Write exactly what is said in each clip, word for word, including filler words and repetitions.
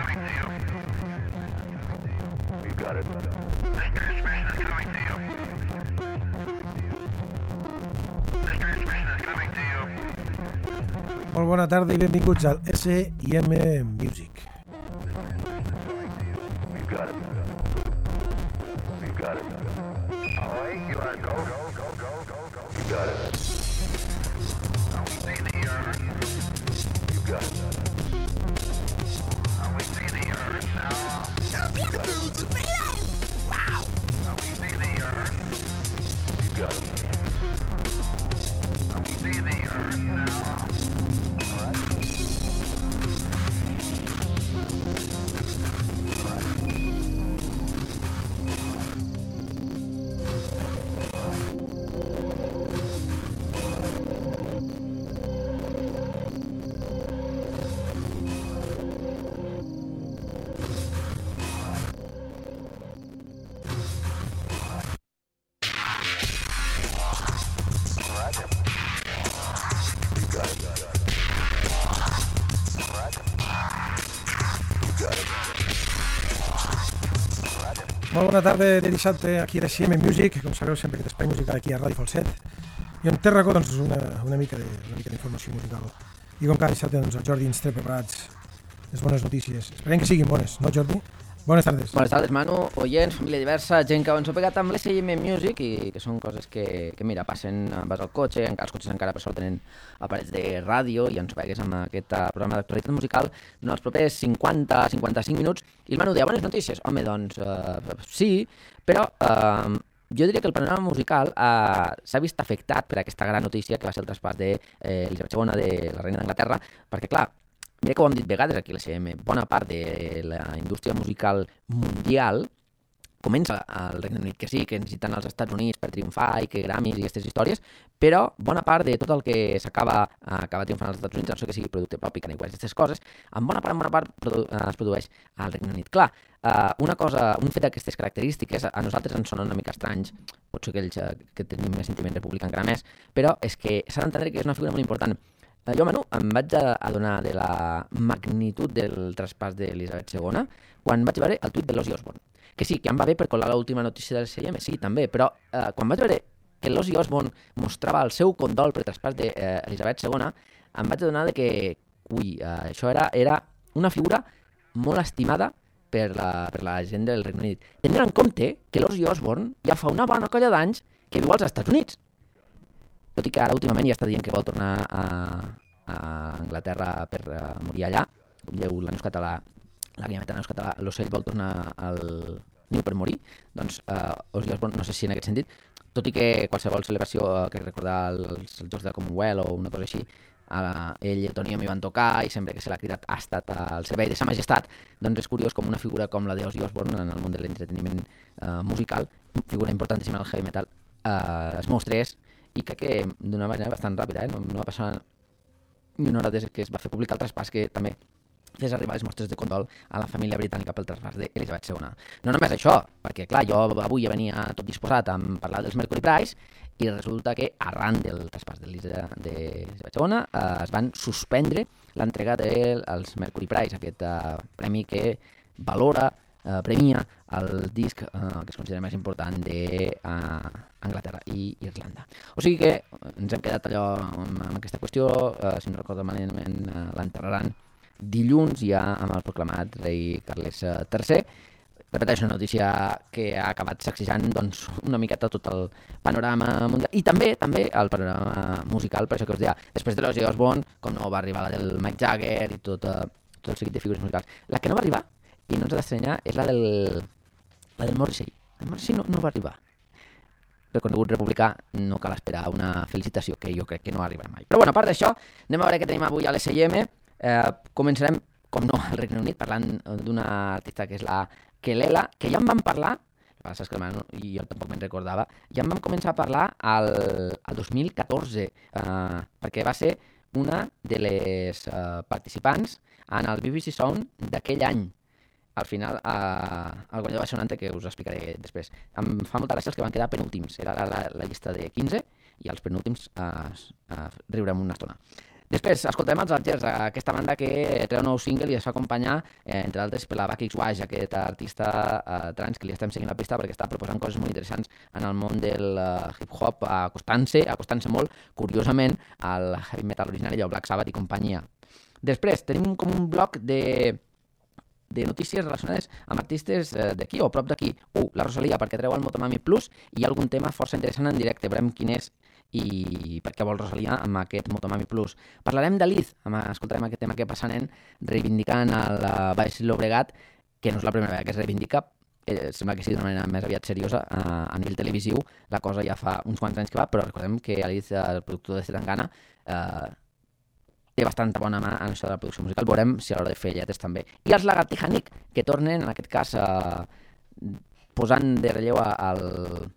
Molt bona tarda i benvinguts al S I M Music. Molt bona tarda de dissabte aquí a S I M Music, com sabeu sempre aquest espai musical aquí a Ràdio Falset. I en té racó doncs, una, una mica d'informació musical. I com cada dissabte doncs, el Jordi ens té preparats les bones notícies. Esperem que siguin bones, no Jordi? Bones tardes. Bones tardes, Manu, oients, família diversa, gent que ens ha pegat amb l'S I M Music i que són coses que, que mira, passen, vas al cotxe, els cotxes encara per sort tenen aparells de ràdio i ens pegues amb aquest programa d'actualitat musical durant els propers cinquanta a cinquanta-cinc minuts. I el Manu deia, bones notícies? Home, doncs, uh, sí, però uh, jo diria que el panorama musical uh, s'ha vist afectat per aquesta gran notícia que va ser el traspàs d'Elisabet segona, de la reina d'Anglaterra, perquè, clar, mira que ho hem dit vegades aquí a l'S I M, bona part de la indústria musical mundial comença al Regne Unit, que sí, que necessiten els Estats Units per triomfar i que Grammys i aquestes històries, però bona part de tot el que s'acaba acaba triomfant als Estats Units, no sé que sigui producte propi, Kanye West, aquestes coses, en bona part, en bona part produ es produeix al Regne Unit. Clar, una cosa, un fet d'aquestes característiques a nosaltres ens sonen una mica estranys, potser aquells que tenim més sentiment republicà encara més, però és que s'ha d'entendre que és una figura molt important. Jo, Manu, em vaig adonar de la magnitud del traspàs d'Elisabet segona quan vaig veure el tuit de l'Ozzy Osbourne. Que sí, que em va bé per colar l'última notícia del S I M, sí, també, però eh, quan vaig veure que l'Ozzy Osbourne mostrava el seu condol per el traspàs d'Elisabet segona, em vaig adonar de que, ui, eh, això era, era una figura molt estimada per la, per la gent del Regne Unit. Tenint en compte que l'Ozzy Osbourne ja fa una bona colla d'anys que viu als Estats Units. Tot i que ara últimament ja està dient que vol tornar a, a Anglaterra per uh, morir allà. Veieu la neus català, la guiameta neus català, l'ocell vol tornar al niu per morir. Doncs uh, Ozzy Osbourne, no sé si en aquest sentit, tot i que qualsevol celebració uh, que recordar els, els Jocs de la Commonwealth o una cosa així, uh, ell i Tony m'hi van tocar i sempre que se l'ha cridat ha estat al servei de sa majestat, doncs és curiós com una figura com la d'Ozzy Osbourne en el món de l'entreteniment uh, musical, figura importantíssima del heavy metal, uh, es mostrés i crec que d'una manera bastant ràpida, eh? no, no va passar ni una hora des que es va fer públic el traspàs que també fes arribar les mostres de condol a la família britànica pel traspàs d'Elisabet segona. No només això, perquè clar, jo avui ja venia tot disposat a parlar dels Mercury Prize i resulta que arran del traspàs d'Elisabet segona eh, es van suspendre l'entrega dels Mercury Prize, aquest eh, premi que valora, eh, premia el disc eh, que es considera més important d'Anglaterra uh, i Irlanda. O sigui que ens hem quedat allò amb, amb aquesta qüestió, uh, si no recordo malament uh, l'enterraran dilluns ja amb el proclamat rei Carles tercer. Repeteixo, una notícia que ha acabat sacsejant doncs, una miqueta tot el panorama mundial i també també el panorama musical, per això que us deia, després de l'Ozzy Osbourne, com no va arribar la del Mick Jagger i tot, uh, tot el seguit de figures musicals. La que no va arribar, i no ens ha d'estranyar, és la del La del Morrissey. El Morrissey no, no va arribar. Reconegut republicà, no cal esperar una felicitació, que jo crec que no arribarà mai. Però bueno, a part d'això, anem a veure què tenim avui a l'S I M. Eh, començarem, com no, al Regne Unit, parlant d'una artista que és la Kelela, que ja en vam parlar, el que passa és que i jo tampoc me'n recordava, ja en vam començar a parlar al, al dos mil catorze, eh, perquè va ser una de les eh, participants en el B B C Sound d'aquell any. Al final, eh, el guanyador va ser un altre que us explicaré després. Em fa molta gràcia els que van quedar penúltims. Era la, la, la llista de quinze i els penúltims eh, eh, riurem una estona. Després escoltarem els Algers, aquesta banda que treu un nou single i es fa acompanyar, eh, entre altres, per la Bucky Wash, aquest artista eh, trans que li estem seguint la pista perquè està proposant coses molt interessants en el món del uh, hip-hop, acostant-se acostant-se molt, curiosament, al heavy metal originari, el Black Sabbath i companyia. Després tenim com un bloc de, de notícies relacionades amb artistes eh, d'aquí o prop d'aquí. Uh, la Rosalia, perquè treu el Motomami Plus i hi ha algun tema força interessant en directe, veurem quin és i per què vol Rosalia amb aquest Motomami Plus. Parlarem de Liz, escoltarem aquest tema que passaran reivindicant el Baix Llobregat, que no és la primera vegada que es reivindica, eh, sembla que sigui d'una manera més aviat seriosa a, a nivell televisiu, la cosa ja fa uns quants anys que va, però recordem que Liz, el productor de Zetangana, eh, té bastanta bona mà en això de la producció musical, veurem si a l'hora de fer lletres també. I els Lagartija Nick, que tornen, en aquest cas, eh, posant de relleu al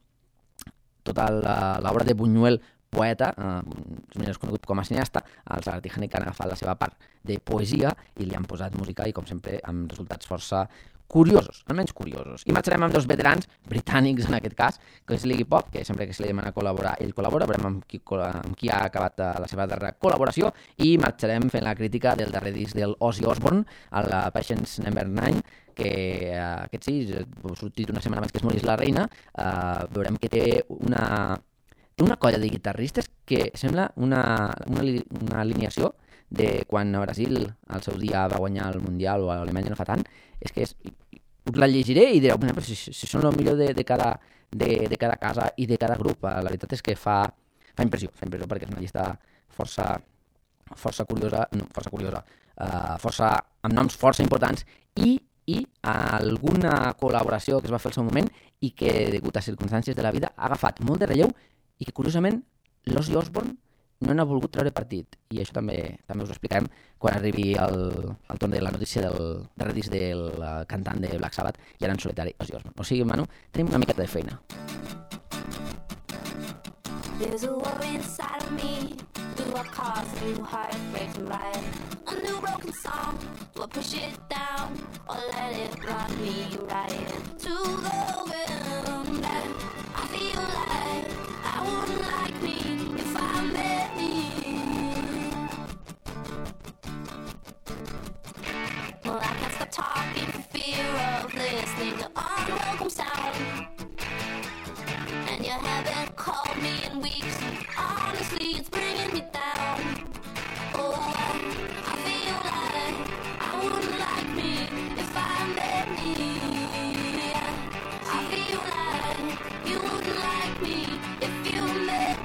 tota l'obra de Buñuel, poeta, eh, més conegut com a cineasta. Els Lagartija Nick han agafat la seva part de poesia i li han posat música i, com sempre, amb resultats força curiosos, almenys curiosos. I marxarem amb dos veterans, britànics en aquest cas, que és l'Iggy Pop, que sempre que se li demana col·laborar, ell col·labora, veurem amb qui, amb qui ha acabat la seva darrera col·laboració, i marxarem fent la crítica del darrer disc del Ozzy Osbourne, el Patience Number nine, que eh, aquest sí, ha sortit una setmana abans que es morís la reina, eh, veurem que té una, té una colla de guitarristes que sembla una, una, una alineació de quan a Brasil al seu dia va guanyar el Mundial o a Alemanya no fa tant, és que és, us la llegiré i direu, però si, si són el millor de, de, cada, de, de cada casa i de cada grup, la veritat és que fa, fa impressió, fa impressió perquè és una llista força, força curiosa, no, força curiosa, uh, força, amb noms força importants i i alguna col·laboració que es va fer al seu moment i que, degut a circumstàncies de la vida, ha agafat molt de relleu i que, curiosament, l'Ozzy Osbourne no n'ha volgut treure partit. I això també també us ho explicarem quan arribi el, el torn de la notícia del darrer disc del cantant de Black Sabbath i ara en solitari, Ozzy Osbourne. O sigui, Manu, tenim una miqueta de feina. There's a war inside of me. Do I cause a new heartbreak to write a new broken song? Do I push it down or let it run me right into the wind? I feel like I wouldn't like me if I met me. Well, I can't stop talking for fear of listening to unwelcome sound. And you haven't called me in weeks. Honestly, it's bringing me down. Oh, I, I feel like I wouldn't like me if I met me. I feel like you wouldn't like me if you met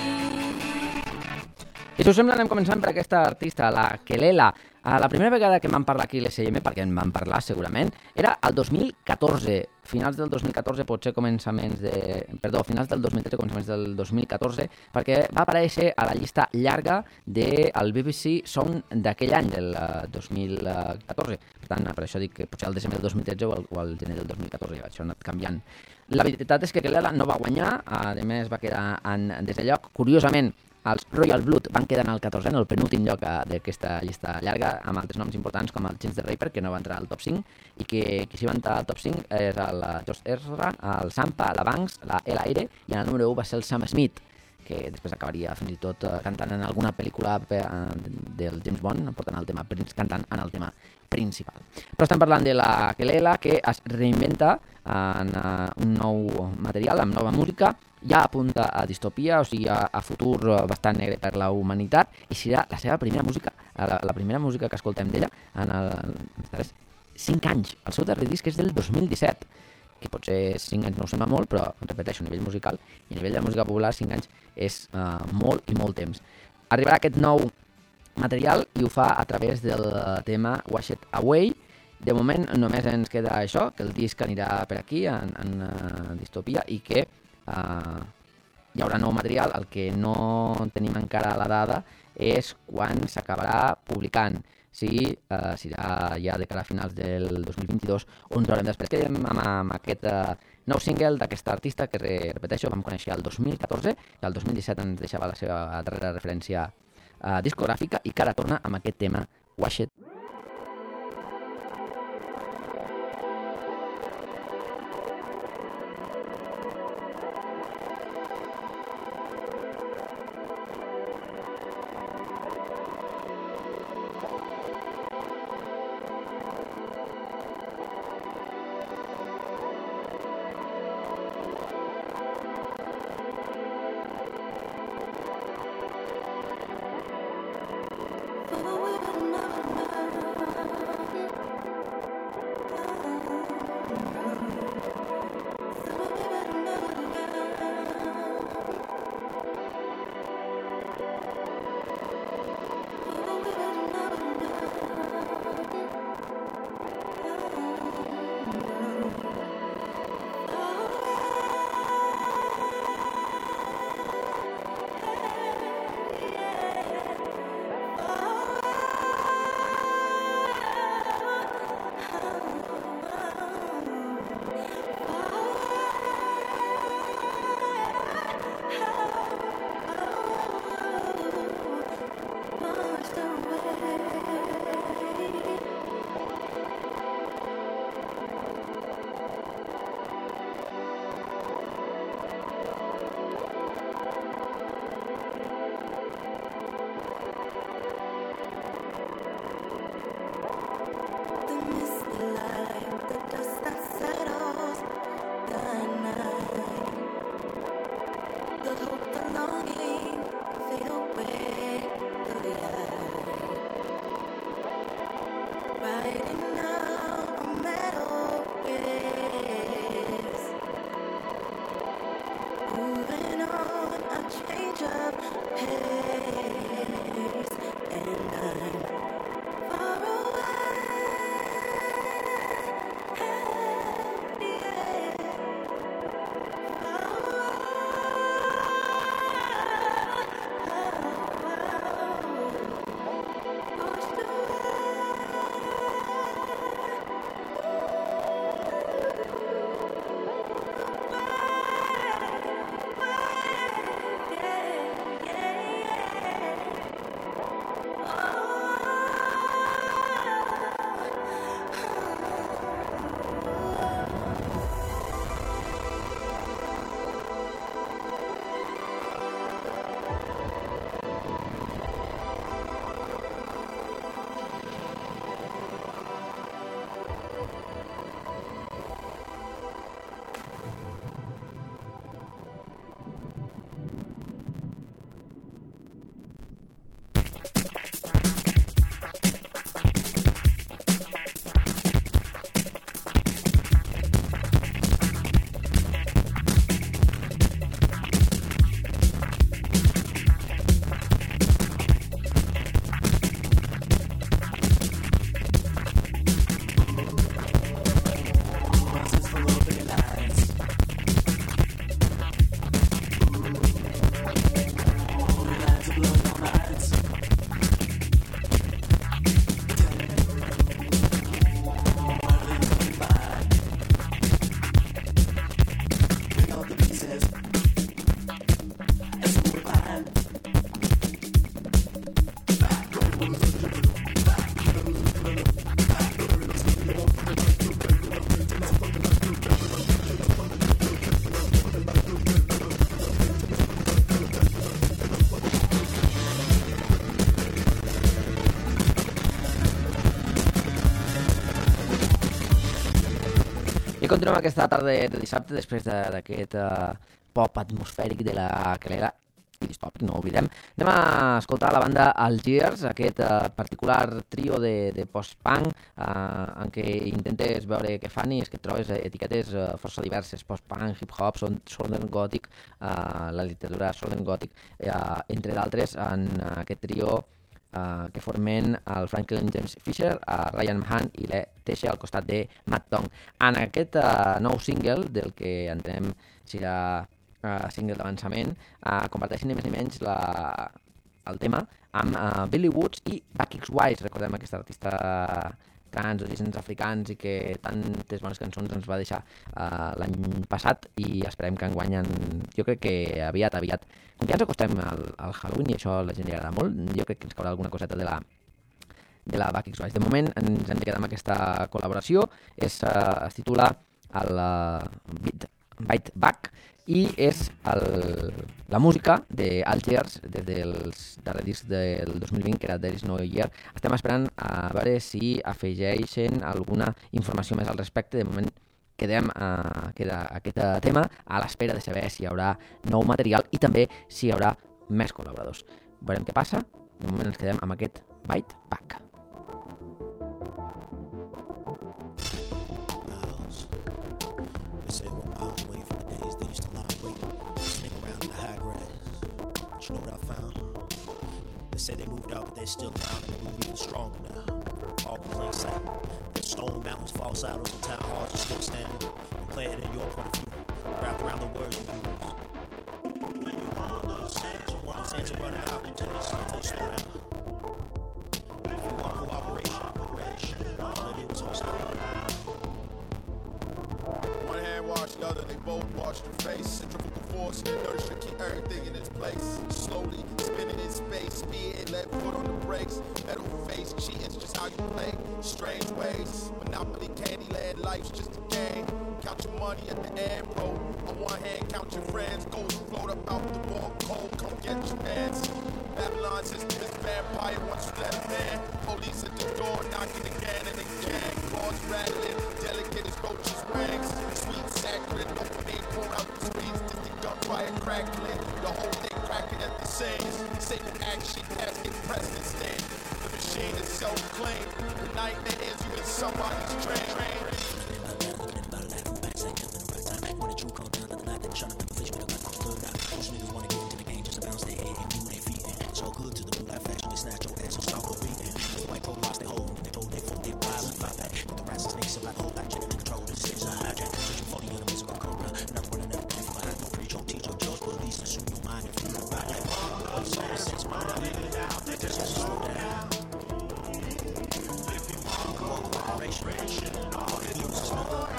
me. I si us sembla, anem començant per aquesta artista, la Kelela. La primera vegada que em van parlar aquí a l'S M, perquè en van parlar segurament, era el dos mil catorze, finals del dos mil catorze, potser començaments de... Perdó, finals del dos mil tretze, començaments del dos mil catorze, perquè va aparèixer a la llista llarga del B B C Sound d'aquell any, del dos mil catorze. Per tant, per això dic que potser el desembre del dos mil tretze o el, o el gener del dos mil catorze, això ha anat canviant. La veritat és que Kelela no va guanyar, a més va quedar en desè lloc. Curiosament, els Royal Blood van quedar en el catorzè, en el penúltim lloc d'aquesta llista llarga, amb altres noms importants com el Chance the Rapper, que no va entrar al top cinc, i que qui s'hi va entrar al top cinc és el Josh Ezra, el Sampa, la Banks, la El Aire, i en el número u va ser el Sam Smith, que després acabaria fins i tot cantant en alguna pel·lícula del James Bond, portant el tema, cantant en el tema principal. Però estem parlant de la Kelela, que es reinventa en un nou material, amb nova música, ja apunta a distopia, o sigui, a, a futur bastant negre per la humanitat, i serà la seva primera música, la, la primera música que escoltem d'ella en els darrers cinc anys. El seu darrer disc és del dos mil disset, que potser cinc anys no ho sembla molt, però, repeteixo, a nivell musical i a nivell de música popular, cinc anys és uh, molt i molt temps. Arribarà aquest nou material i ho fa a través del tema Wash It Away. De moment només ens queda això, que el disc anirà per aquí, en, en uh, distopia, i que uh, hi haurà nou material. El que no tenim encara la dada és quan s'acabarà publicant. Sí, uh, serà ja de cara a finals del dos mil vint-i-dos, on trobarem després. Quedem amb, amb aquest uh, nou single d'aquesta artista que, repeteixo, vam conèixer el dos mil catorze, i el dos mil disset ens deixava la seva darrera referència uh, discogràfica, i que ara torna amb aquest tema Wash It. continuem aquesta tarda de dissabte després d'aquest uh, pop atmosfèric de la Calera i distòpic, no ho oblidem. Anem a escoltar la banda Algiers, aquest uh, particular trio de, de post-punk uh, en què intentes veure què fan i és que et trobes etiquetes uh, força diverses, post-punk, hip-hop, Southern Gothic, uh, la literatura Southern Gothic, uh, entre d'altres en uh, aquest trio Uh, que formen el Franklin James Fisher, uh, Ryan Mahan i Le Teixe al costat de Matt Tong. En aquest uh, nou single, del que entenem serà uh, single d'avançament, uh, comparteixen ni més ni menys la, el tema amb uh, Billy Woods i Buck X Wise. Recordem aquest artista trans, orígens africans i que tantes bones cançons ens va deixar uh, l'any passat i esperem que enguany, jo crec que aviat, aviat. Com que ja ens acostem al, al Halloween i això a la gent li agrada molt, jo crec que ens caurà alguna coseta de la, de la Buck X Wise. De moment ens hem de quedar amb aquesta col·laboració, és, uh, es titula el uh, Beat, Bite Back i és el, la música d'Algiers des dels darrers discs del dos mil vint, que era There Is No Year. Estem esperant a veure si afegeixen alguna informació més al respecte. De moment quedem a, queda aquest tema a l'espera de saber si hi haurà nou material i també si hi haurà més col·laboradors. Veurem què passa. De moment ens quedem amb aquest Bite Back. You know what I found? They say they moved out, but they're still around, and they move even stronger now. All in plain sight. The stone mountains, false idols, and town halls are still standing. And play it in your point of view, wrapped around the words you use. When you want those sands, you want sands are running out until you slow down. If you want cooperation, cooperation, all they do is host out. One hand wash the other, they both wash their face. Centrifugal force, inertia, keep everything in its place. Slowly spinning in space, speeding, let foot on the brakes. Metal face, cheating's just how you play. Strange ways, Monopoly, Candyland, life's just a game. Count your money at the end, bro. On one hand, count your friends. Ghosts float up out the wall, cold, come get your hands. Babylon system is vampire once you let them in. Police at the door, knocking again and again. Claws rattling, delicate as roaches' wings. Sweet sacred, opening, pour out the streets. Distant gunfire crackling, the whole thing cracking at the seams. Satan action, casket, precedent stand. The machine is self-claimed. The nightmare is you in somebody's train. When the truth comes down to the light, they trying to make a fish with a gun. Look out, those niggas wanna get into the game just to bounce their head and move their feet. So good to the blue light fashion, they snatch your ass and start beating. The white pro lost their hold, they told they folk, they wild and fight back. With the rats and snakes, like whole black chicken in control, this is a hijack. Searching for the enemies of our cobra, never running out of time for behind. No preach, don't teach, don't judge, police, assume your mind and feel about it. All the same sense, my mind, they just slow down. If you want cooperation, all the news is love.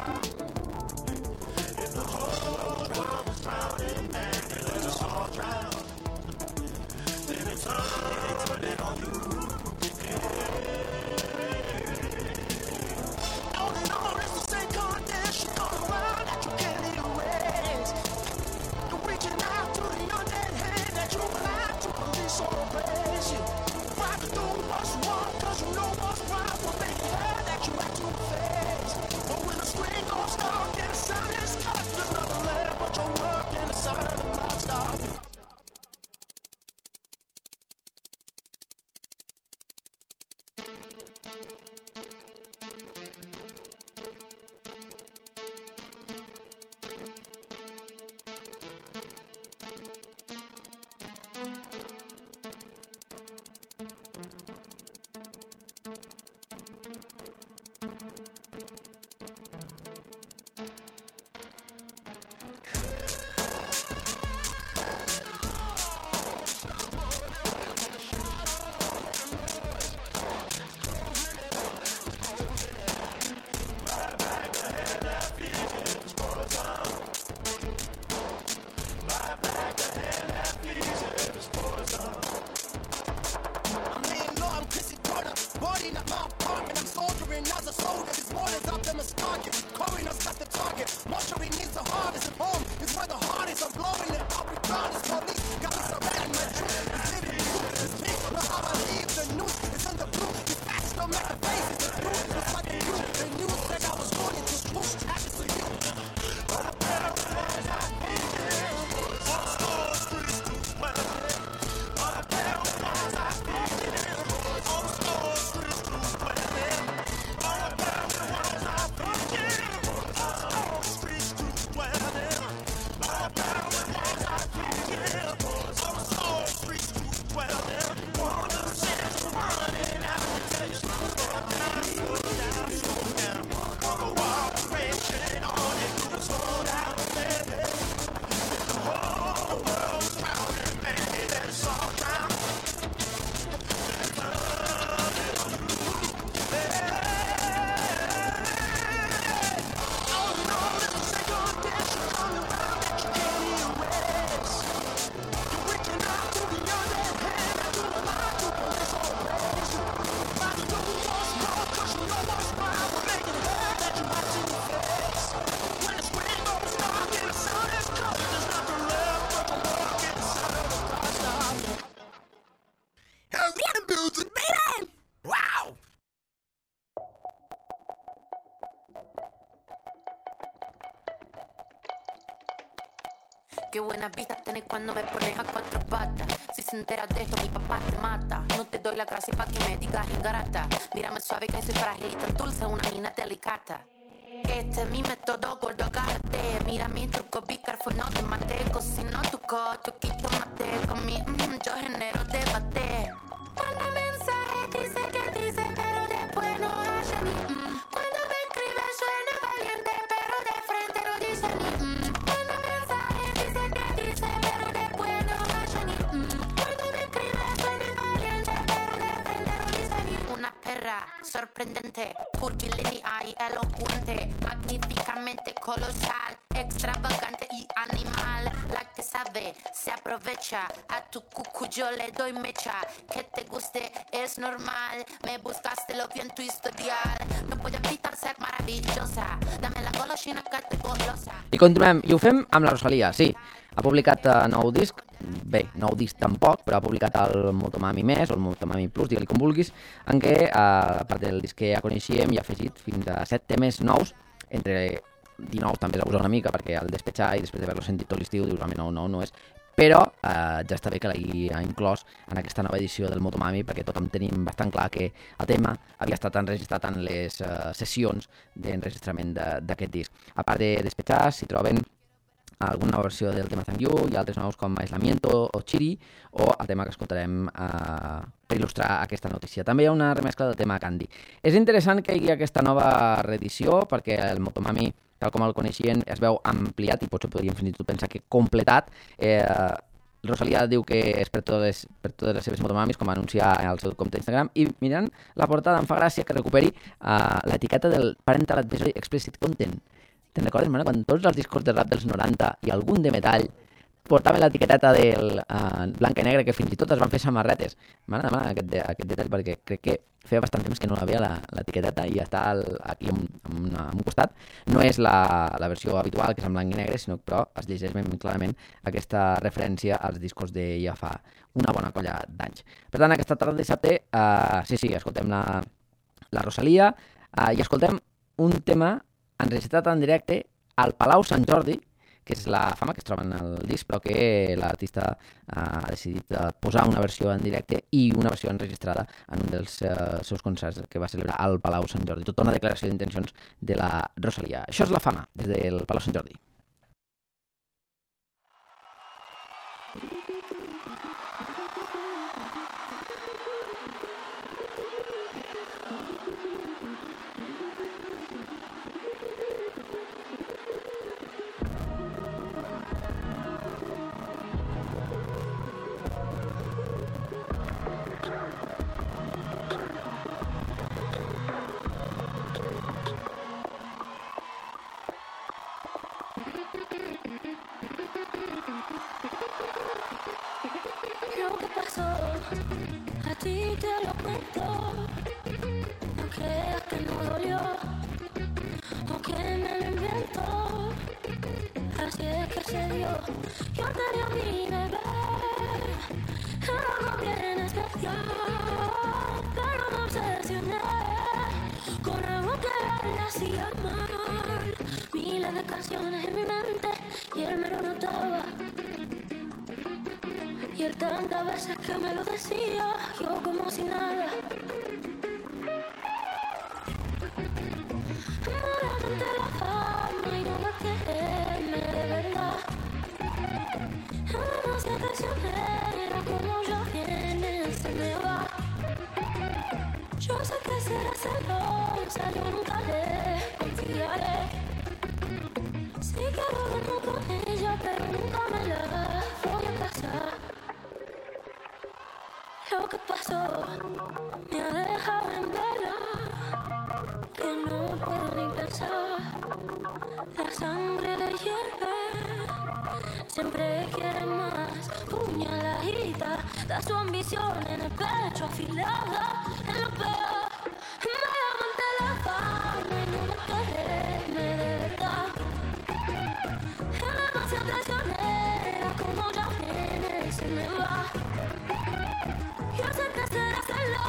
Don't make a face, it's the truth. It's like a truth. They knew that I was going to swoosh. Ashes for you. music, baby! Wow! Qué buenas vistas tenés cuando me pones a cuatro patas. Si se entera de esto, mi papá te mata. No te doy la gracia pa' que me digas ingrata. Mírame suave que soy frágil y tan dulce, una mina delicata. Este es mi método, gordo, agárrate. Mira mi truco, bicarbono te maté. Cocino tu cocho, quito mate. Con mi mm, yo genero debate. Cuando mensaje dice que dice, pero después no hace ni mm. Cuando me escribe suena valiente, pero de frente no dice ni mm. Cuando mensaje dice que dice, pero después no hace ni mm. Cuando me escribe suena valiente, pero de frente no dice ni mm. Una perra sorprendente, curvilínea y elocuente, magníficamente colosal, extravagante y animal. La que sabe se aprovecha, a tu cucu yo le doy mecha. Que te guste es normal, me buscaste lo vi en tu historial. No puedo evitar ser maravillosa, dame la golosina que te golosa. I continuem, i ho fem amb la Rosalia, sí. Ha publicat uh, nou disc, bé, nou disc tampoc, però ha publicat el Motomami Més, o el Motomami Plus, digue-li com vulguis, en què, uh, a part del disc que ja coneixíem, hi ha afegit fins a set temes nous, entre dinou també s'abusa una mica, perquè al despetxar i després d'haver-lo sentit tot l'estiu dius, home, no, no, no és... Però eh, ja està bé que l'hagi inclòs en aquesta nova edició del Motomami, perquè tothom tenim bastant clar que el tema havia estat enregistrat en les uh, sessions d'enregistrament d'aquest disc. A part de despetxar, s'hi troben alguna versió del tema Thank You i altres nous com Aislamiento o Chiri, o el tema que escoltarem eh, per il·lustrar aquesta notícia. També hi ha una remescla del tema Candy. És interessant que hi hagi aquesta nova reedició, perquè el Motomami, tal com el coneixien, es veu ampliat i potser podríem fins i tot pensar que completat. Eh, Rosalia diu que és per totes, les, per totes les seves motomamis, com a anunciar al seu compte d'Instagram, i mirant la portada em fa gràcia que recuperi uh, l'etiqueta del Parental Advisory Explicit Content. Te'n recordes, mare, quan tots els discos de rap dels noranta i algun de metall portaven l'etiqueteta del uh, blanc i negre, que fins i tot es van fer samarretes. M'ha d'anar aquest, de, aquest detall perquè crec que feia bastant temps que no la veia l'etiqueteta i està el, aquí en, en, una, en un costat. No és la, la versió habitual, que és en blanc i negre, sinó que però es llegeix ben clarament aquesta referència als discos de ja fa una bona colla d'anys. Per tant, aquesta tarda de dissabte, uh, sí, sí, escoltem la, la Rosalia uh, i escoltem un tema enregistrat en directe al Palau Sant Jordi, que és la fama que es troba en el disc, però que l'artista eh, ha decidit eh, posar una versió en directe i una versió enregistrada en un dels eh, seus concerts que va celebrar al Palau Sant Jordi. Tota una declaració d'intencions de la Rosalia. Això és la fama, des del Palau Sant Jordi. Lo que pasó, a ti te lo cuento. No creas que no dolió, o que me lo invento. Así es que se dio. Yo tenía a mi bebé, era algo bien especial, pero me obsesioné con algo que le hacía mal. Miles de canciones en mi mente y él me lo notaba. Y él tantas veces que me lo decía, yo como si nada. Morando ante la fama y no me quererme de verdad. Demasiado traicionera, como yo viene, se me va. Yo sé que será celosa, yo nunca le confiaré. Sí quiero verme con ella, pero nunca me la voy a casar. Lo que pasó me ha dejado en vela, que no puedo ni pensar. La sangre le hierve, siempre quiere más. Puñaladita, da su ambición en el pecho, afilada en lo peor. Me aguanté la fama y no me quererme de verdad. Es demasiado traicionera, como ya viene y se me va. Yo sé que será celosa,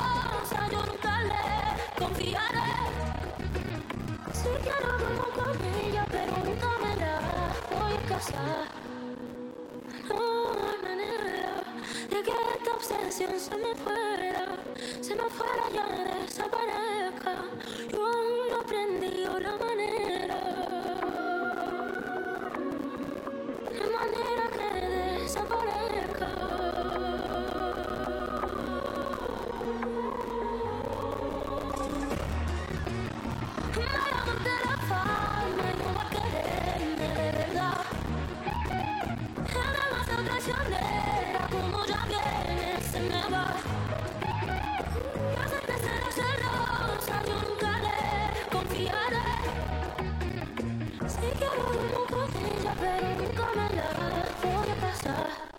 pasa? No hay manera de que esta obsesión se me fuera, se me fuera ya desaparezca. Yo aún no aprendí la manera, la manera que desaparezca. Me hago de la fama y no va a quererme de verdad. Es demasiado traicionera, como ya viene, se me va. Yo sé que será celosa, yo nunca le confiaré. Si quiero dormir con ella, pero nunca me la voy a pasar.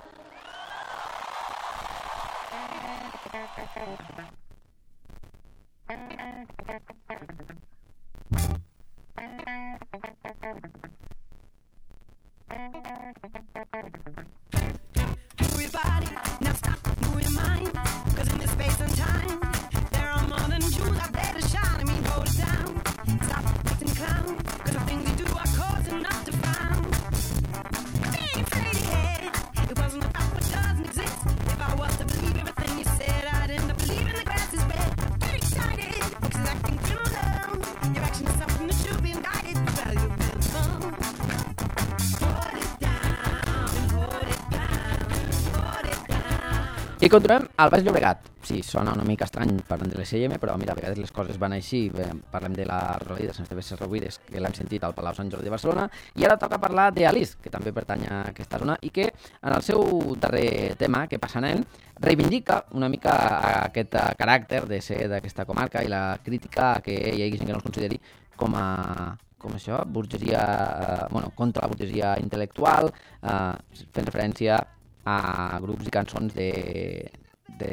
Move your body, now stop, move your mind. Cause in this space and time, there are more than jewels out there to shine. I mean, hold it down, stop acting clown. Cause the things you do are causing enough to frown. Being afraid ahead, it wasn't a fact but doesn't exist. If I was to believe everything you said, I'd end up believing the grass is red. Get excited, because you're acting too low. Your action is something that should be indicted. Well, you've been wrong. Hold it down, hold it down, hold it down. I continuem al Baix Llobregat. Sí, sona una mica estrany parlant de l'S I M, però mira, a vegades les coses van així. Bé, parlem de les reunides, les teves reunides, que l'hem sentit al Palau Sant Jordi de Barcelona, i ara toca parlar d'Alice, que també pertany a aquesta zona, i que en el seu darrer tema, que passa nen, reivindica una mica aquest caràcter de ser d'aquesta comarca i la crítica que hi hagi gent que no es consideri com a com això, burgesia, eh, bueno, contra la burgesia intel·lectual, eh, fent referència a grups i cançons de, de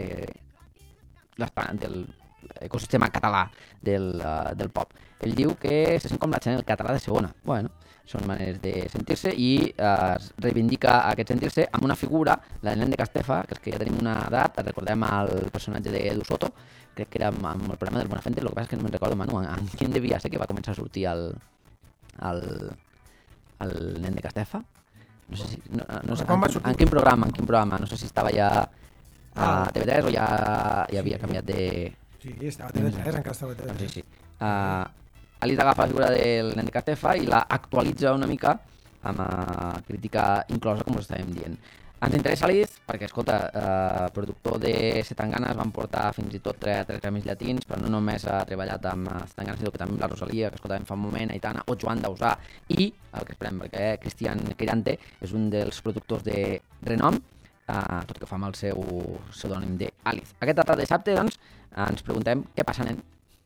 del ecosistema català del, uh, del pop. Ell diu que se sent com la gent el català de segona. Bueno, són maneres de sentir-se i uh, reivindica aquest sentir-se amb una figura, la de nen de Castefa, que és que ja tenim una edat, recordem el personatge d'Edu Soto, crec que era amb, amb el programa del Buenafuente, el que passa és que no me'n recordo, Manu, en quin devia ser que va començar a sortir el, el, el nen de Castefa? No sé si... No, no sé, en, en quin programa, en quin programa? No sé si estava ja a T V tres o ja, ja havia canviat de... Sí, estava a T V tres, encara estava a T V tres. Sí, sí. Uh, Alice agafa la figura del nen de Castefa i la actualitza una mica amb uh, crítica inclosa, com us estàvem dient. Ens interessa Alice perquè, escolta, uh, productor de Setanganas van portar fins i tot tres, tres Grammys llatins, però no només ha treballat amb Setanganas, sinó que també amb la Rosalia, que escoltàvem fa un moment, Aitana o Joan Dausà, i el que esperem, perquè Cristian Quirante és un dels productors de renom, uh, tot i que fa amb el seu pseudònim d'Alice. Aquest altre dissabte, doncs, ens preguntem què passa, nen?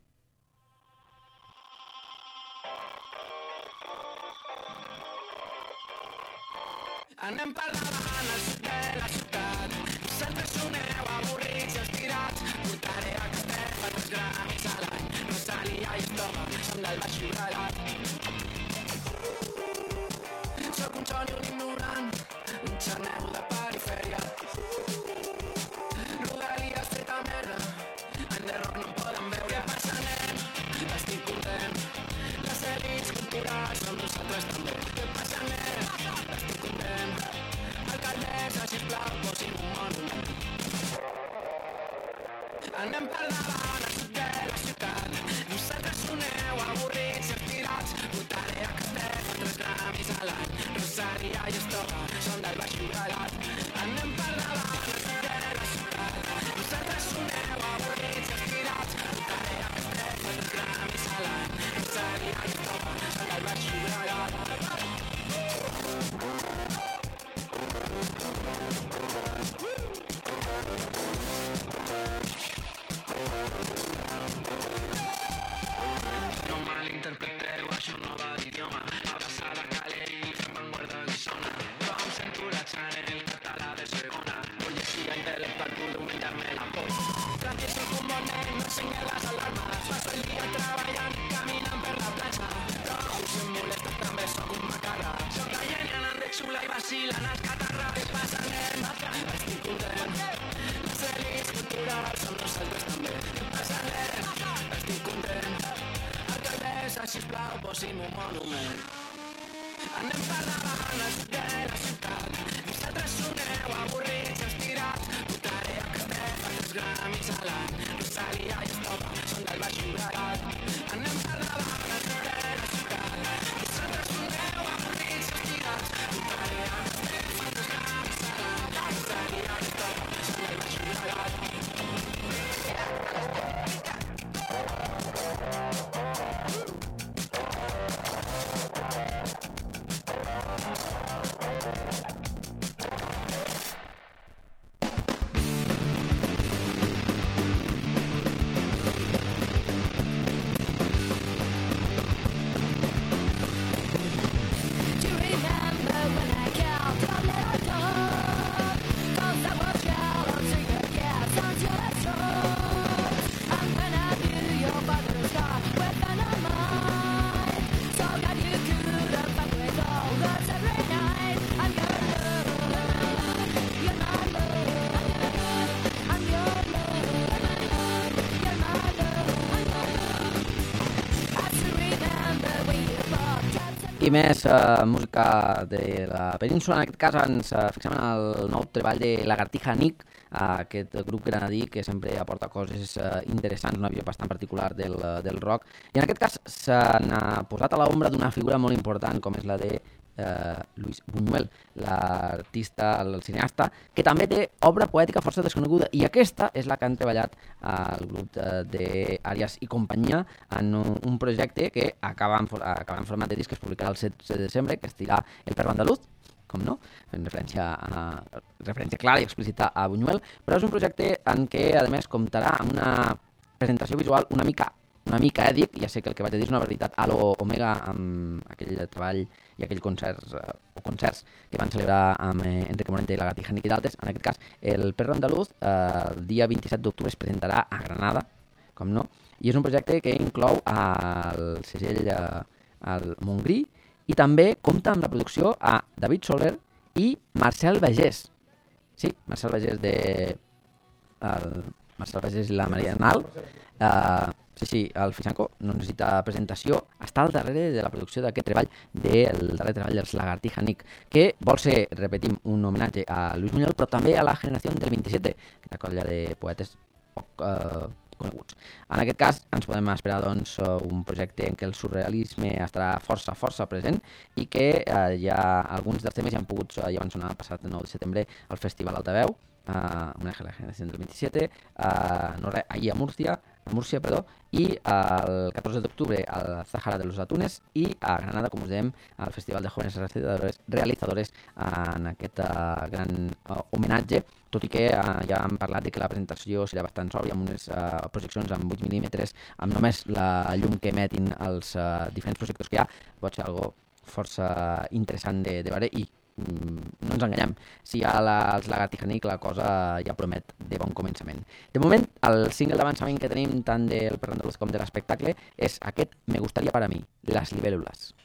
Anem per davant al sud de la ciutat. Vosaltres soneu avorrits i estirats. Portaré a Castefa dos gramis a l'any. Rosalia i Estoma són del Baix Llobregat. Soc un xoni, un ignorant, un xaneu de perifèria. Rodalies feta merda, en The Rock no em poden veure. Què passa, nen? Estic content. Les elits culturals som nosaltres també. Què passa, nen? Estic content. Alcaldessa, sisplau, posi'm un monument. Anem per davant al sud de la ciutat. Vosaltres soneu avorrits i estirats. Portaré a Castefa tres gramis a l'any. Rosalia i Estoma són del Baix Llobregat. Anem per davant al sud de la ciutat. Vosaltres soneu avorrits i estirats. Portaré a Castefa tres gramis a l'any. Rosalia i Estoma són del Baix Llobregat. No malinterpreteu, això no va d'idioma. Abraçada Caleri, fem vanguarda Guissona. Jo em sento la Chanel, català de segona. Burgesia intel·lectual, puc menjar-me la por. Tranqui, soc un bon nen, no ensenyen les alarmes. Passo el dia treballant i caminant per la plaça. Però us em molesta, també soc un macarra. Soc la llenya, n'enrec xula i vacilen els catarra. Què passa, nen? Estic content. Les elits culturals som nosaltres també. Què passa, nen? Estic content. Alcaldessa, sisplau, posi'm un monument. Anem per davant al sud de la ciutat. Vosaltres soneu avorrits, estirats. Votaré a Castell per tres gramis a l'any. Rosalia i Estopa són del Baix Llobregat. Anem per davant al sud de la ciutat. Vosaltres soneu avorrits, estirats. Votaré a Castell per tres gramis a l'any. Rosalia i Estopa són del Baix Llobregat. Do you remember when I count your little dog? 'Cause I was out on secret gas until I throat. And when I knew your father's car with dynamite, so that you couldn't fuck with all girls every night. I'm your love, you're my love. I'm your love, you're my love. I still remember when you fucked up. I més eh, música de la península. En aquest cas ens eh, fixem en el nou treball de Lagartija Nick, eh, aquest grup granadí que sempre aporta coses eh, interessants, una visió bastant particular del, del rock. I en aquest cas s'ha posat a l'ombra d'una figura molt important com és la de eh, Luis Buñuel, l'artista, el cineasta, que també té obra poètica força desconeguda, i aquesta és la que han treballat al grup d'Àries i companyia en un, un projecte que acaba en, acaba en format de disc, que es publicarà el setze de desembre, que es dirà El perro andaluz, com no, fent referència, a, referència clara i explícita a Buñuel, però és un projecte en què, a més, comptarà amb una presentació visual una mica una mica èdic. Ja sé que el que vaig a dir és una veritat a lo Omega, amb aquell treball i aquell concerts, eh, o concerts que van celebrar amb eh, Enrique Morente i Lagartija Nick i d'altres. En aquest cas, el Perro Andaluz, eh, el dia vint-i-set d'octubre es presentarà a Granada, com no, i és un projecte que inclou el segell eh, el Montgrí, i també compta amb la producció a David Soler i Marcel Bagés. Sí, Marcel Bagés de... El Marcel Bagés i la Maria Arnal. Eh, sí, sí, el Fisanco no necessita presentació. Està al darrere de la producció d'aquest treball, del darrer treball dels Lagartija Nick, que vol ser, repetim, un homenatge a Luis Buñuel, però també a la generació del vint-i-set, aquesta colla de poetes poc eh, coneguts. En aquest cas, ens podem esperar doncs, un projecte en què el surrealisme estarà força, força present, i que eh, ja alguns dels temes ja han pogut, ja van sonar el passat nou de setembre al Festival Altaveu, Uh, una generació del vint-i-set, uh, no res, ahir a Múrcia, a Múrcia, perdó, i uh, el catorze d'octubre al Zahara de los Atunes, i a Granada, com us dèiem, al Festival de Jóvenes Realizadores, realizadores uh, en aquest uh, gran uh, homenatge, tot i que uh, ja hem parlat de que la presentació serà bastant sòbria, amb unes uh, projeccions amb vuit mil·límetres, amb només la llum que emetin els uh, diferents projectors que hi ha. Pot ser algo força interessant de, de veure, i no ens enganyem, si hi ha la, els Lagartija Nick, la cosa ja promet de bon començament. De moment, el single d'avançament que tenim tant del Perro Andaluz com de l'espectacle és aquest Me gustaría para mí, Las libélulas.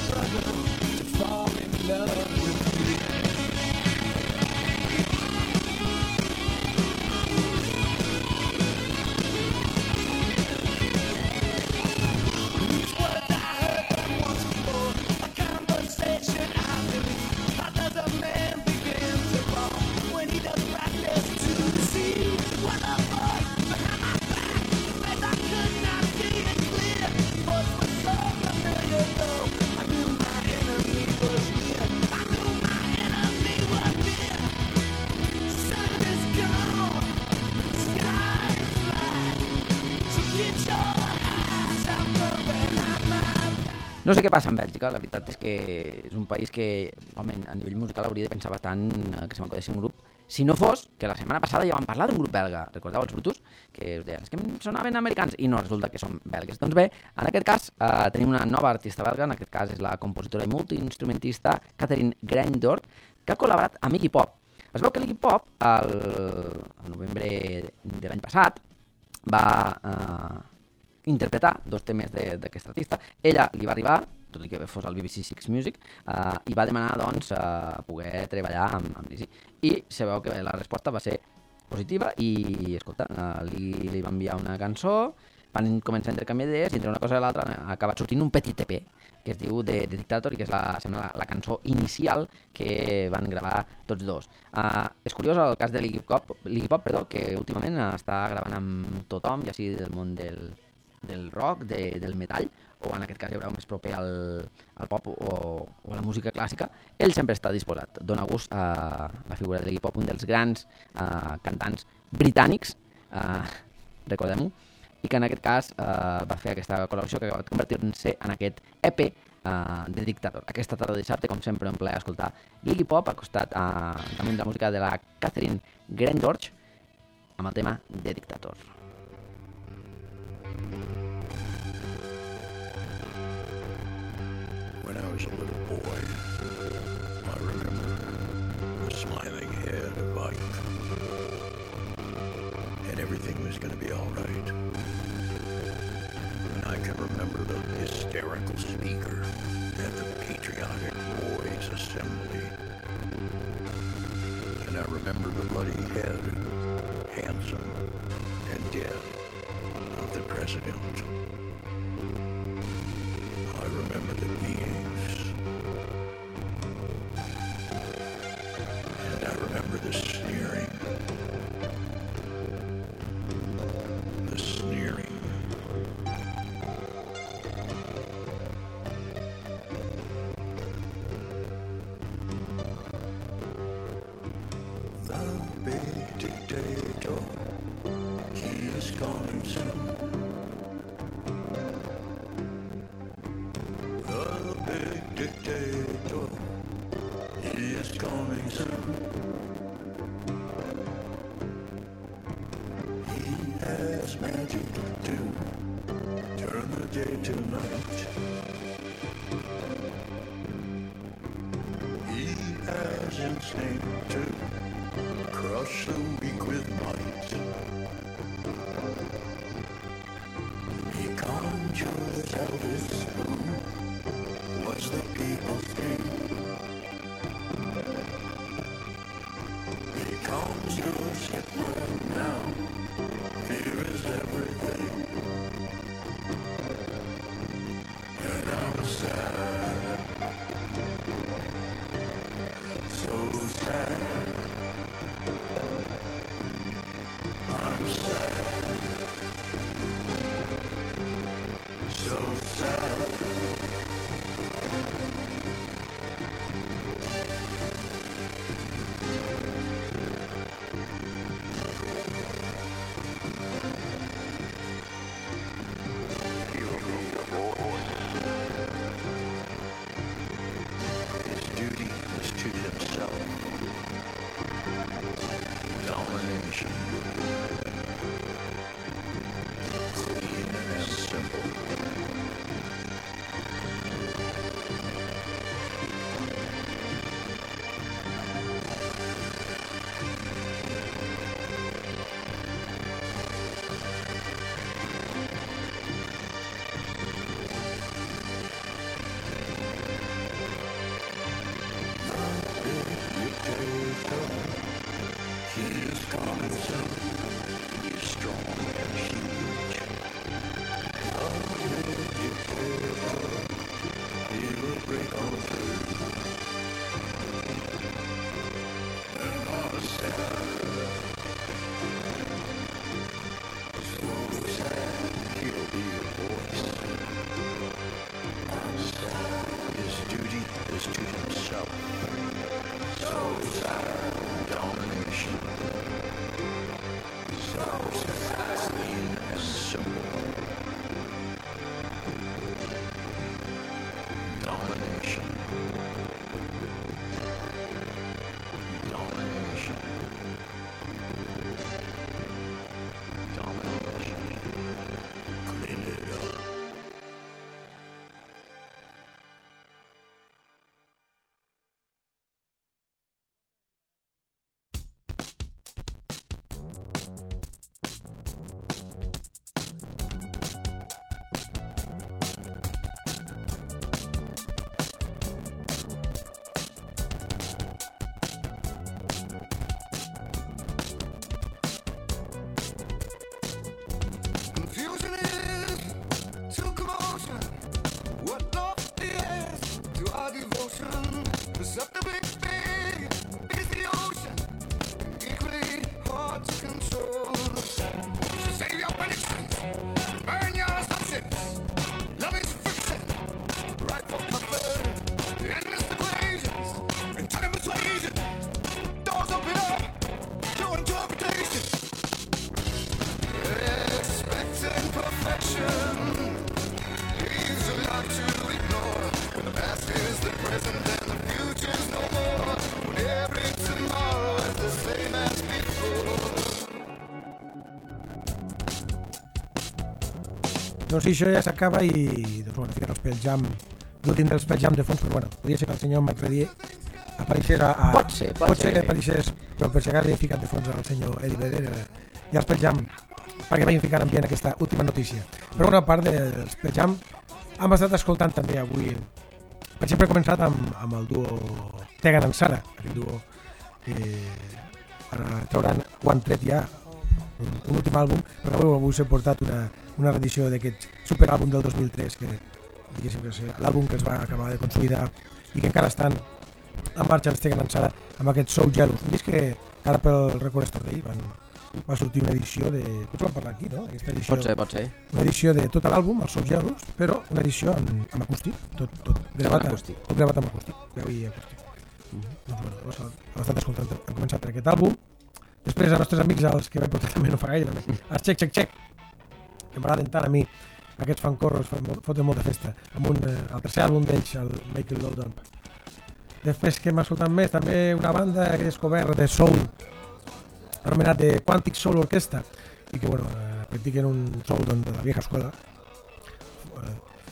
No sé què passa en Bèlgica, la veritat és que és un país que, home, a nivell musical hauria de pensar bastant que se m'acudeixi un grup. Si no fos que la setmana passada ja vam parlar d'un grup belga, recordeu els Brutus? Que us deien, és que sonaven americans, i no, resulta que són belgues. Doncs bé, en aquest cas eh, tenim una nova artista belga, en aquest cas és la compositora i multiinstrumentista Catherine Grindort, que ha col·laborat amb Iggy Pop. Es veu que l'Iggy Pop, el, el novembre de l'any passat, va eh, interpretar dos temes d'aquesta artista. Ella li va arribar, tot i que fos al B B C Six Music, eh, i va demanar doncs, eh, poder treballar amb, amb l'Iggy. I se veu que la resposta va ser positiva i, escolta, eh, li, li va enviar una cançó, van començar a intercanviar idees i entre una cosa i l'altra ha acabat sortint un petit E P que es diu The Dictator i que és la, sembla la, la cançó inicial que van gravar tots dos. Uh, és curiós el cas de l'Iggy Pop, l'Iggy Pop perdó, que últimament està gravant amb tothom, ja sigui del món del, del rock, de, del metall, o en aquest cas hi haurà més proper al, al pop o, o a la música clàssica. Ell sempre està disposat. Dóna gust a la figura de l'Iggy Pop, un dels grans uh, cantants britànics, uh, recordem-ho, i que en aquest cas eh, va fer aquesta col·laboració que va convertir-se en aquest E P eh, de Dictator. Aquesta tarda de dissabte, com sempre, un plaer escoltar l'Iggy Pop al costat eh, també de la música de la Catherine Grindort amb el tema de Dictator. When I was a little boy, I remember the smiling head of Ike, and everything was going to be all right. And I can remember the hysterical speaker at the Patriotic Boys Assembly. And I remember the bloody head, handsome and dead, of the president. I remember the beings. And I remember the sneering. The sneering. The big dictator, he is coming soon. The big dictator, he is coming soon. He has magic to turn the day to night. He has instinct to crush the weak with might. He conjures Elvis, who was the people's king. He conjures Hitler now. Fear is everything. And I'm sad, so sad. I'm sad, so sad. is to himself. So is our domination. Self-clean and simple. Domination. Domination. Domination. Clean it up. Confusion is to commotion. What love is to our devotion. Perceptibly big is the ocean. Equally hard to control. So save your predictions. Burn your assumptions. Love is friction. Right for comfort. Endless equations. And time persuasion. Doors open up to interpretation. Expecting perfection leaves a lot to ignore. When the past is the present and the future's no more. When every tomorrow is the same as before. Doncs sí, això ja s'acaba i doncs, bueno, ficar els Pearl Jam, l'últim dels Pearl Jam de fons, però bueno, podria ser que el senyor McReady apareixés a... a... Pot ser, pot pot ser ser. que apareixés, però per si acaso he ficat de fons el senyor Eddie Vedder i els Pearl Jam, perquè vagin ficant ambient aquesta última notícia. Però una part dels Pearl Jam hem estat escoltant també avui. Per exemple, he començat amb, amb el duo Tegan and Sara, aquest duo que ara trauran, ho han tret ja, un, un últim àlbum, però avui, avui s'ha portat una, una reedició d'aquest superàlbum del dos mil tres, que diguéssim que és l'àlbum que es va acabar de consolidar i que encara estan en marxa els Tegan and Sara amb aquest So Jealous, un disc que ara pel Record Store Day van, va sortir una edició de... Potser vam parlar aquí, no? Aquesta edició, Pot ser, pot ser. una edició de tot l'àlbum, el So Jealous, però una edició amb, amb acústic, tot, tot gravat, acústic. tot gravat amb acústic, veu i acústic. Mm-hmm. Doncs bueno, doncs, hem estat escoltant, hem començat per aquest àlbum. Després els nostres amics, els que vaig portar també no fa gaire, també, els Check Check Check, que m'agraden tant a mi, aquests fancorros, foten molta festa, amb un, eh, el tercer àlbum d'ells, el Make It Low Dump. Després que hem escoltat més, també una banda que he descobert de soul, anomenat de Quantic Soul Orchestra, i que bueno, eh, practiquen un soul doncs, de la vieja escola, eh,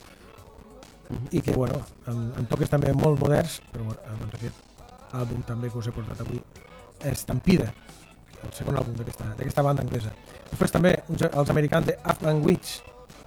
i que bueno, amb, amb toques també molt moderns, però bueno, doncs aquest àlbum també que us he portat avui, Estampida, el segon àlbum d'aquesta banda anglesa. Després també uns, els americans de Afghan Witch,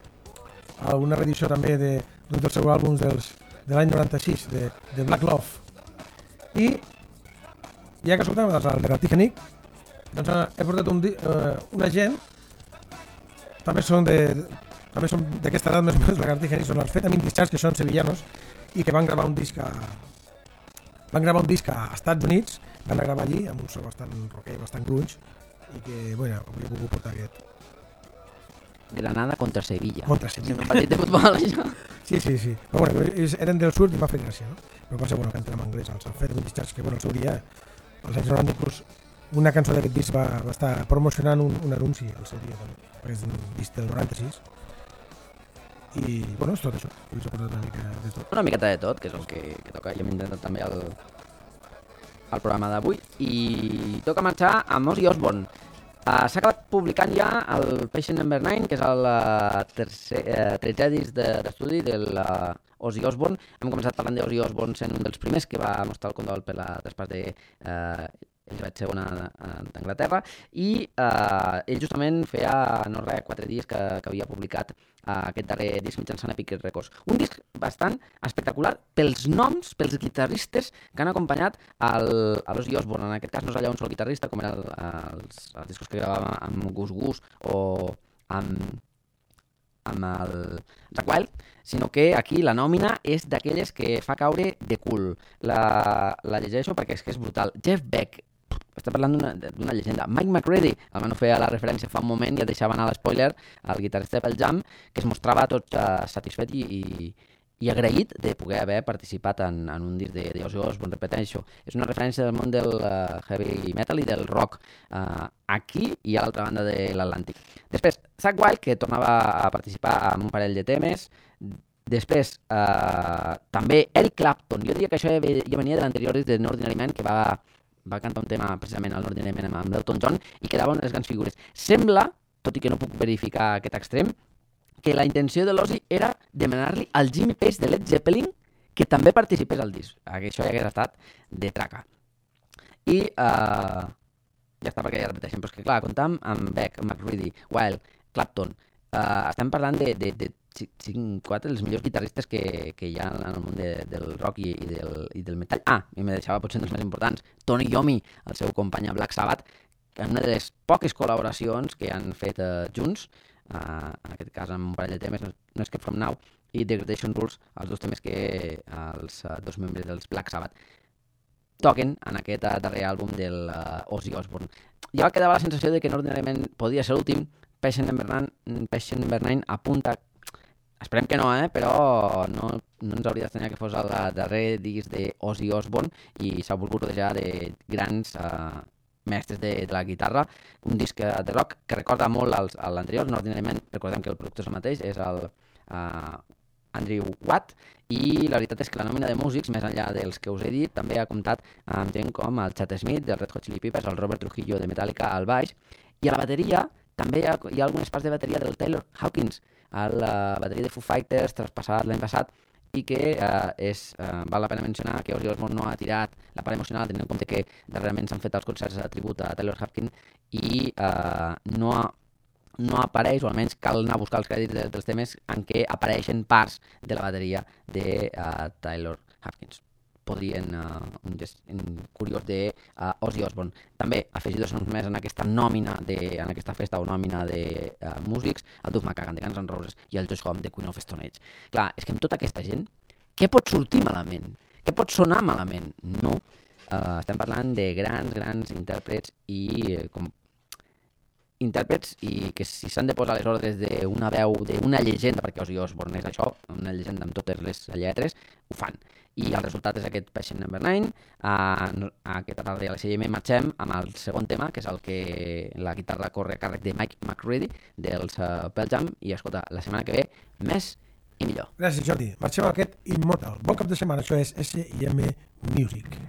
una reedició també de, d'un dels seus àlbums dels, de l'any noranta-sis, de, de Black Love. I ja que escoltàvem els de Raticanic, doncs he portat un, uh, una gent, també són de, també són d'aquesta edat més o menys, la Raticanic són els Fetamin Discharge, que són sevillanos, i que van gravar un disc a, van gravar un disc a Estats Units, van a gravar allí amb un so bastant rocker, bastant grunge, i que, bueno, avui he volgut portar aquest. Granada contra Sevilla. Contra Sevilla. Un partit de futbol, això. Sí, sí, sí. Però bueno, ells eren del sud i m'ha fet gràcia, no? Però passa, bueno, canten en anglès, els Fetamin Discharge, que bueno, al seu dia, als anys noranta, inclús, una cançó d'aquest disc va, va estar promocionant un, un anunci al seu dia, també, perquè és un disc del noranta-sis. I, bueno, és tot això. Us he portat una mica de tot. Una miqueta de tot, que és el que, que toca. I hem intentat també el, el programa d'avui. I toca marxar amb Ozzy Osbourne. Uh, S'ha acabat publicant ja el Patient Number nine, que és el uh, tercer, uh, tretzè disc d'estudi de uh, Ozzy Osbourne. Hem començat parlant d'Ozzy Osbourne sent un dels primers que va mostrar el condol per la traspàs de uh, Elisabet segona d'Anglaterra, i uh, ell justament feia no res, quatre dies que, que havia publicat uh, aquest darrer disc mitjançant Epic Records. Un disc bastant espectacular pels noms, pels guitarristes que han acompanyat el, a l'Ozzy Osbourne. En aquest cas no és allà un sol guitarrista, com eren els, els discos que gravava amb Gus Gus o amb, amb el Zakk Wylde, sinó que aquí la nòmina és d'aquelles que fa caure de cul. La, la llegeixo perquè és que és brutal. Jeff Beck, està parlant d'una llegenda. Mike McCready, el Manu feia la referència fa un moment, ja deixava anar l'espoiler, el guitarrista de Pearl Jam, que es mostrava tot uh, satisfet i, i, i agraït de poder haver participat en, en un disc de, de Ozzy Osbourne, repeteixo. És una referència del món del uh, heavy metal i del rock uh, aquí i a l'altra banda de l'Atlàntic. Després, Zakk Wylde, que tornava a participar en un parell de temes. Després, uh, també Eric Clapton. Jo diria que això ja, ja venia de l'anterior disc de Ordinary Man, que va, va cantar un tema precisament al Ordinary Man amb Elton John i quedaven unes grans figures. Sembla, tot i que no puc verificar aquest extrem, que la intenció de l'Ozzy era demanar-li al Jimmy Page de Led Zeppelin que també participés al disc. Això ja hagués estat de traca. I uh, ja està, perquè ja repeteixem, però és que clar, comptam amb Beck, McCready, Wylde, Clapton. Uh, estem parlant de, de, de cinc quatre dels millors guitarristes que, que hi ha en el món de, del rock i, i, del, i del metal. Ah, i me deixava potser dels més importants, Tony Iommi, el seu company a Black Sabbath, en una de les poques col·laboracions que han fet uh, junts, Uh, en aquest cas amb un parell de temes, No Escape From Now i Degradation Rules, els dos temes que els uh, dos membres dels Black Sabbath toquen en aquest uh, darrer àlbum del uh, Ozzy Osbourne. Ja va quedar la sensació de que Ordinary Man podia ser l'últim. Patient Number Nine apunta, esperem que no, eh? però no, no ens hauria d'estranyar que fos el darrer disc de Ozzy Osbourne i s'ha volgut rodejar de grans uh, mestres de, de la guitarra, un disc de rock que recorda molt als, a l'anterior, Ordinary Man. Recordem que el productor és el mateix, és el uh, Andrew Watt, i la veritat és que la nòmina de músics, més enllà dels que us he dit, també ha comptat amb gent com el Chad Smith, del Red Hot Chili Peppers, el Robert Trujillo de Metallica al baix, i a la bateria també hi ha, hi ha algunes parts de bateria del Taylor Hawkins, a la bateria de Foo Fighters, traspassat l'any passat, i que eh, és, eh, val la pena mencionar que Ozzy Osbourne no ha tirat la part emocional, tenint en compte que darrerament s'han fet els concerts de tribut a Taylor Hawkins i eh, no, ha, no apareix, o almenys cal anar a buscar els crèdits de, dels temes en què apareixen parts de la bateria de uh, Taylor Hawkins. Podrien, uh, un gest curiós de uh, Ozzy Osbourne. També afegit-nos més en aquesta nòmina, de, en aquesta festa o nòmina de uh, músics, el Duff McKagan de Guns N' Roses i el Josh Homme de Queen of Stone Age. Clar, és que amb tota aquesta gent, què pot sortir malament? Què pot sonar malament? No. Uh, estem parlant de grans, grans intèrprets i uh, com intèrprets i que si s'han de posar les ordres d'una veu, d'una llegenda, perquè Ozzy Osbourne és això, una llegenda amb totes les lletres, ho fan. I el resultat és aquest Patient Number Nine. Uh, aquesta tarda a la C I M marxem amb el segon tema, que és el que la guitarra corre a càrrec de Mike McCready, dels uh, Pearl Jam, i escolta, la setmana que ve, més i millor. Gràcies, Jordi. Marxem amb aquest Immortal. Bon cap de setmana, això és S I M Music.